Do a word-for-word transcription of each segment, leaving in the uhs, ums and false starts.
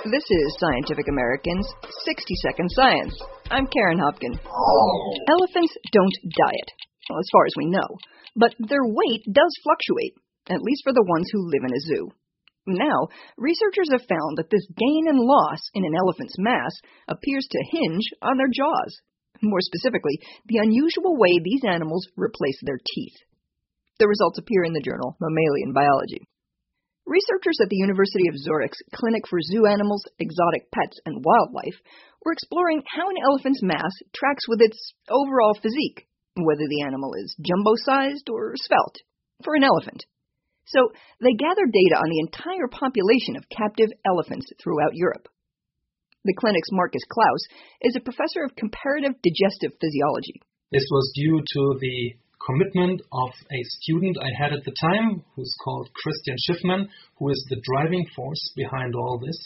This is Scientific American's sixty second Science. I'm Karen Hopkin. Elephants don't diet, well, as far as we know, but their weight does fluctuate, at least for the ones who live in a zoo. Now, researchers have found that this gain and loss in an elephant's mass appears to hinge on their jaws. More specifically, the unusual way these animals replace their teeth. The results appear in the journal Mammalian Biology. Researchers at the University of Zurich's Clinic for Zoo Animals, Exotic Pets, and Wildlife were exploring how an elephant's mass tracks with its overall physique, whether the animal is jumbo-sized or svelte, for an elephant. So they gathered data on the entire population of captive elephants throughout Europe. The clinic's Marcus Klaus is a professor of comparative digestive physiology. This was due to the commitment of a student I had at the time, who's called Christian Schiffman, who is the driving force behind all this,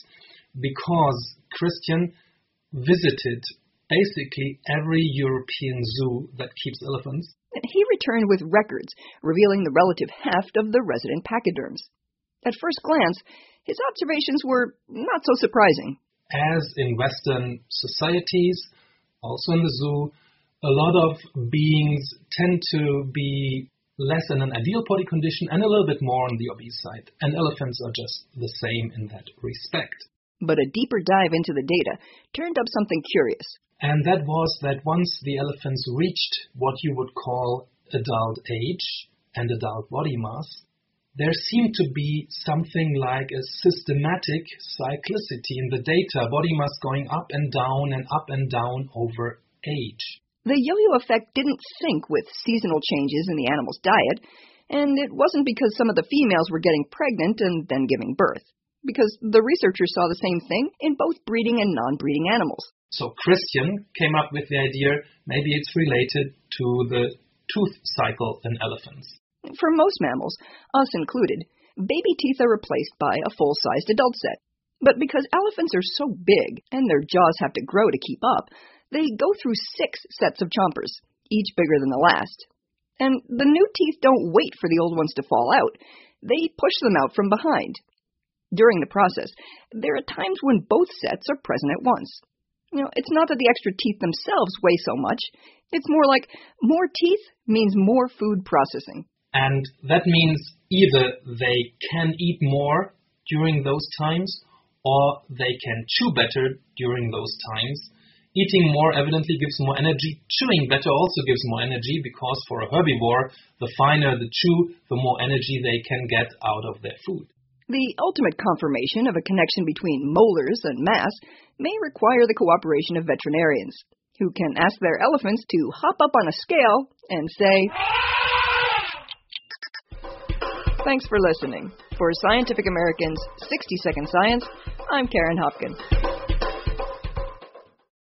because Christian visited basically every European zoo that keeps elephants. He returned with records revealing the relative heft of the resident pachyderms. At first glance, his observations were not so surprising. As in Western societies, also in the zoo, a lot of beings tend to be less in an ideal body condition and a little bit more on the obese side. And elephants are just the same in that respect. But a deeper dive into the data turned up something curious. And that was that once the elephants reached what you would call adult age and adult body mass, there seemed to be something like a systematic cyclicity in the data, body mass going up and down and up and down over age. The yo-yo effect didn't sync with seasonal changes in the animal's diet, and it wasn't because some of the females were getting pregnant and then giving birth, because the researchers saw the same thing in both breeding and non-breeding animals. So Christian came up with the idea maybe it's related to the tooth cycle in elephants. For most mammals, us included, baby teeth are replaced by a full-sized adult set. But because elephants are so big and their jaws have to grow to keep up, they go through six sets of chompers, each bigger than the last. And the new teeth don't wait for the old ones to fall out. They push them out from behind. During the process, there are times when both sets are present at once. You know, it's not that the extra teeth themselves weigh so much. It's more like more teeth means more food processing. And that means either they can eat more during those times, or they can chew better during those times. Eating more evidently gives more energy. Chewing better also gives more energy, because for a herbivore, the finer the chew, the more energy they can get out of their food. The ultimate confirmation of a connection between molars and mass may require the cooperation of veterinarians, who can ask their elephants to hop up on a scale and say, Thanks for listening. For Scientific American's sixty second Science, I'm Karen Hopkin.